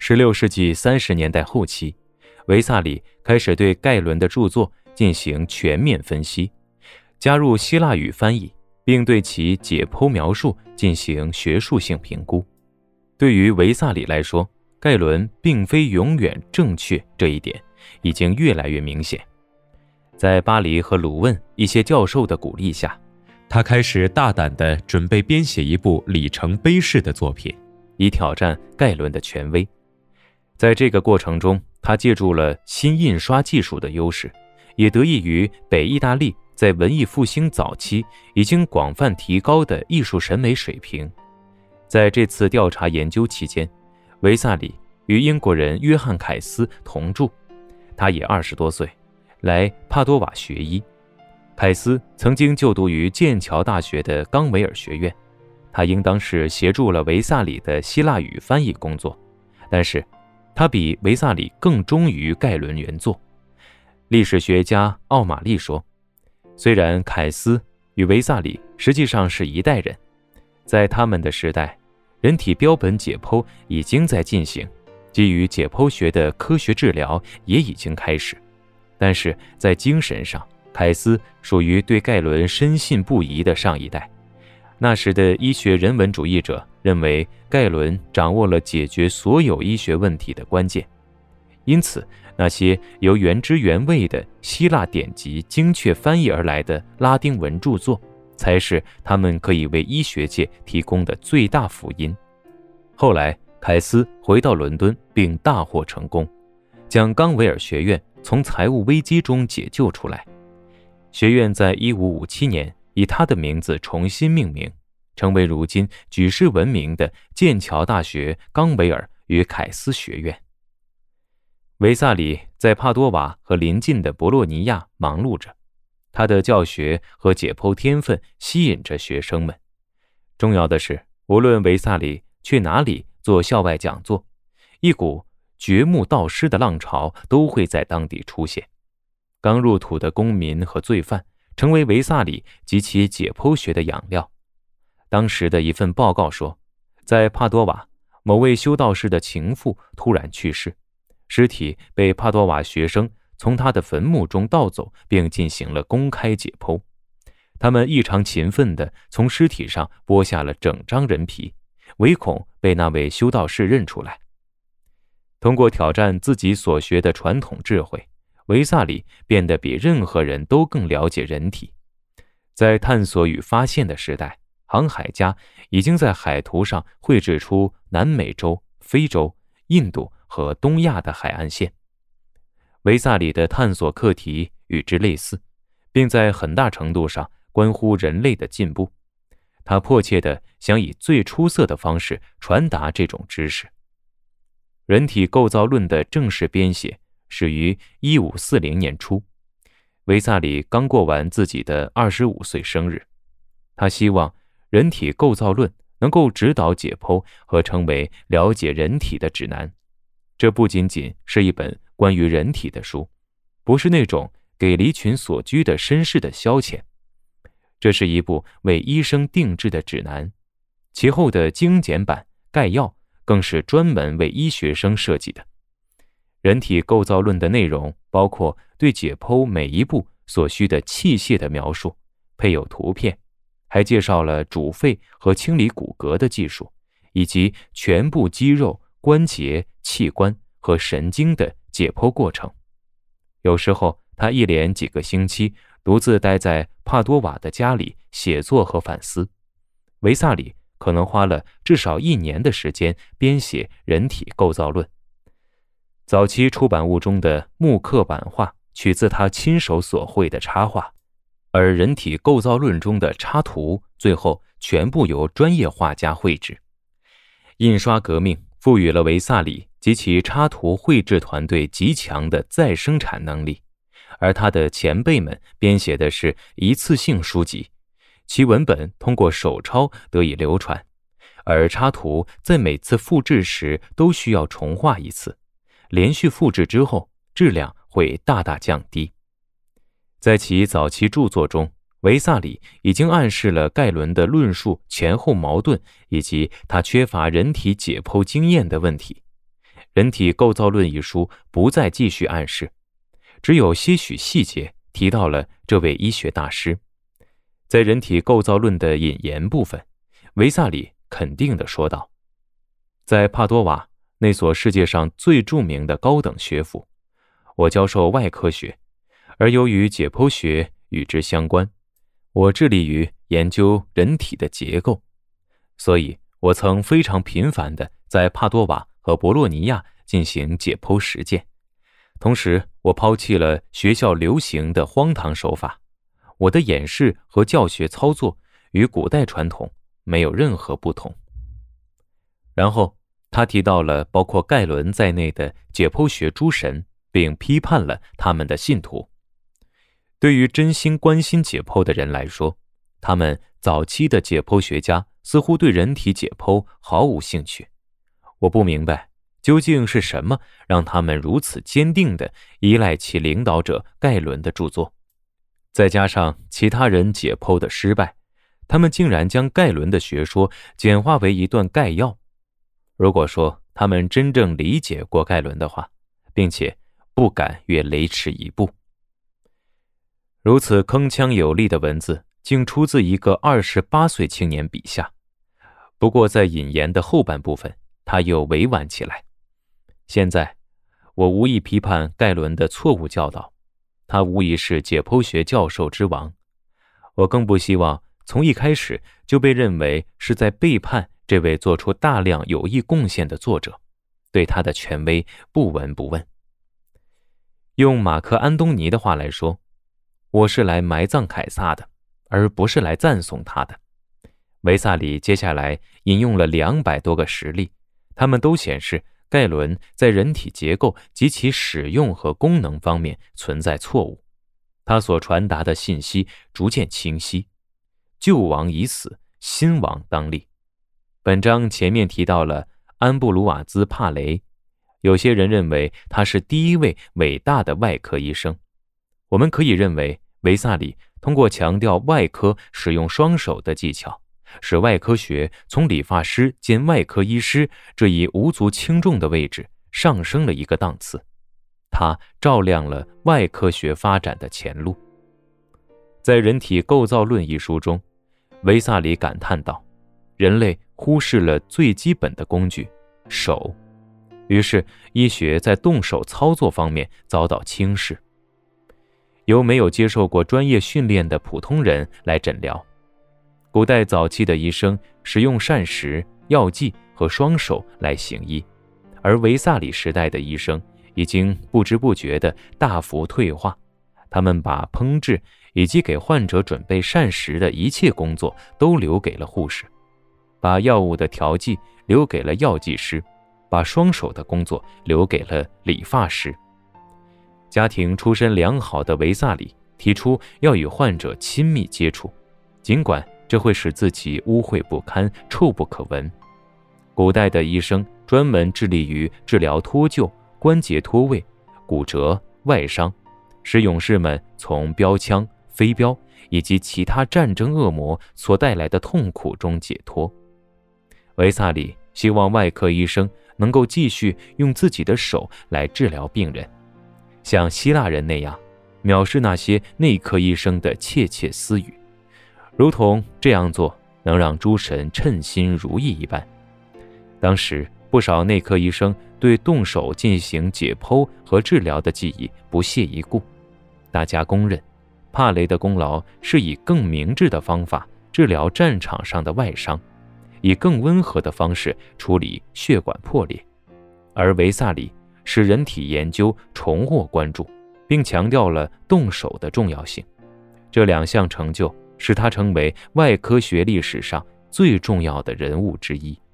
16世纪30年代后期，维萨里开始对盖伦的著作进行全面分析，加入希腊语翻译，并对其解剖描述进行学术性评估。对于维萨里来说，盖伦并非永远正确这一点已经越来越明显。在巴黎和鲁汶一些教授的鼓励下，他开始大胆地准备编写一部里程碑式的作品，以挑战盖伦的权威。在这个过程中，他借助了新印刷技术的优势，也得益于北意大利在文艺复兴早期已经广泛提高的艺术审美水平。在这次调查研究期间，维萨里与英国人约翰·凯斯同住，他也20多岁，来帕多瓦学医。凯斯曾经就读于剑桥大学的冈维尔学院，他应当是协助了维萨里的希腊语翻译工作，但是他比维萨里更忠于盖伦原作。历史学家奥马利说，虽然凯斯与维萨里实际上是一代人，在他们的时代，人体标本解剖已经在进行，基于解剖学的科学治疗也已经开始，但是在精神上，凯斯属于对盖伦深信不疑的上一代。那时的医学人文主义者认为盖伦掌握了解决所有医学问题的关键，因此那些由原汁原味的希腊典籍精确翻译而来的拉丁文著作，才是他们可以为医学界提供的最大福音。后来凯斯回到伦敦并大获成功，将冈维尔学院从财务危机中解救出来。学院在1557年以他的名字重新命名，成为如今举世闻名的剑桥大学冈维尔与凯斯学院。维萨里在帕多瓦和邻近的博洛尼亚忙碌着，他的教学和解剖天分吸引着学生们。重要的是，无论维萨里去哪里做校外讲座，一股掘墓盗尸的浪潮都会在当地出现。刚入土的公民和罪犯成为维萨里及其解剖学的养料。当时的一份报告说，在帕多瓦，某位修道士的情妇突然去世，尸体被帕多瓦学生从他的坟墓中盗走，并进行了公开解剖。他们异常勤奋地从尸体上剥下了整张人皮，唯恐被那位修道士认出来。通过挑战自己所学的传统智慧，维萨里变得比任何人都更了解人体。在探索与发现的时代，航海家已经在海图上绘制出南美洲、非洲、印度和东亚的海岸线。维萨里的探索课题与之类似，并在很大程度上关乎人类的进步。他迫切地想以最出色的方式传达这种知识。人体构造论的正式编写始于1540年初，维萨里刚过完自己的25岁生日。他希望人体构造论能够指导解剖和成为了解人体的指南。这不仅仅是一本关于人体的书，不是那种给离群所居的绅士的消遣，这是一部为医生定制的指南，其后的精简版概要更是专门为医学生设计的。人体构造论的内容包括对解剖每一步所需的器械的描述，配有图片，还介绍了煮沸和清理骨骼的技术，以及全部肌肉、关节、器官和神经的解剖过程。有时候他一连几个星期独自待在帕多瓦的家里写作和反思。维萨里可能花了至少1年的时间编写人体构造论。早期出版物中的木刻版画取自他亲手所绘的插画，而人体构造论中的插图最后全部由专业画家绘制。印刷革命赋予了维萨里及其插图绘制团队极强的再生产能力，而他的前辈们编写的是一次性书籍，其文本通过手抄得以流传，而插图在每次复制时都需要重画一次，连续复制之后质量会大大降低。在其早期著作中，维萨里已经暗示了盖伦的论述前后矛盾以及他缺乏人体解剖经验的问题。 人体构造论》一书不再继续暗示，只有些许细节提到了这位医学大师。在《人体构造论》的引言部分，维萨里肯定地说道：在帕多瓦那所世界上最著名的高等学府，我教授外科学，而由于解剖学与之相关，我致力于研究人体的结构，所以我曾非常频繁地在帕多瓦和博洛尼亚进行解剖实践。同时，我抛弃了学校流行的荒唐手法，我的演示和教学操作与古代传统没有任何不同。然后他提到了包括盖伦在内的解剖学诸神，并批判了他们的信徒。对于真心关心解剖的人来说，他们早期的解剖学家似乎对人体解剖毫无兴趣。我不明白究竟是什么让他们如此坚定地依赖其领导者盖伦的著作，再加上其他人解剖的失败，他们竟然将盖伦的学说简化为一段概要。如果说他们真正理解过盖伦的话，并且不敢越雷池一步。如此铿锵有力的文字竟出自一个28岁青年笔下。不过在引言的后半部分，他又委婉起来。现在我无意批判盖伦的错误教导，他无疑是解剖学教授之王。我更不希望从一开始就被认为是在背叛这位做出大量有益贡献的作者，对他的权威不闻不问。用马克·安东尼的话来说，我是来埋葬凯撒的，而不是来赞颂他的。维萨里接下来引用了200多个实例，他们都显示盖伦在人体结构及其使用和功能方面存在错误。他所传达的信息逐渐清晰，旧王已死，新王当立。本章前面提到了安布鲁瓦兹·帕雷，有些人认为他是第一位伟大的外科医生。我们可以认为维萨里通过强调外科使用双手的技巧，使外科学从理发师兼外科医师这一无足轻重的位置上升了一个档次，他照亮了外科学发展的前路。在《人体构造论》一书中，维萨里感叹道，人类忽视了最基本的工具手，于是医学在动手操作方面遭到轻视，由没有接受过专业训练的普通人来诊疗。古代早期的医生使用膳食、药剂和双手来行医，而维萨里时代的医生已经不知不觉地大幅退化，他们把烹制以及给患者准备膳食的一切工作都留给了护士，把药物的调剂留给了药剂师，把双手的工作留给了理发师。家庭出身良好的维萨里提出要与患者亲密接触，尽管这会使自己污秽不堪、臭不可闻。古代的医生专门致力于治疗脱臼、关节脱位、骨折、外伤，使勇士们从标枪、飞镖以及其他战争恶魔所带来的痛苦中解脱。维萨里希望外科医生能够继续用自己的手来治疗病人，像希腊人那样藐视那些内科医生的窃窃私语，如同这样做能让诸神称心如意一般。当时不少内科医生对动手进行解剖和治疗的技艺不屑一顾，大家公认帕雷的功劳是以更明智的方法治疗战场上的外伤，以更温和的方式处理血管破裂，而维萨里使人体研究重获关注，并强调了动手的重要性。这2项成就使他成为外科学历史上最重要的人物之一。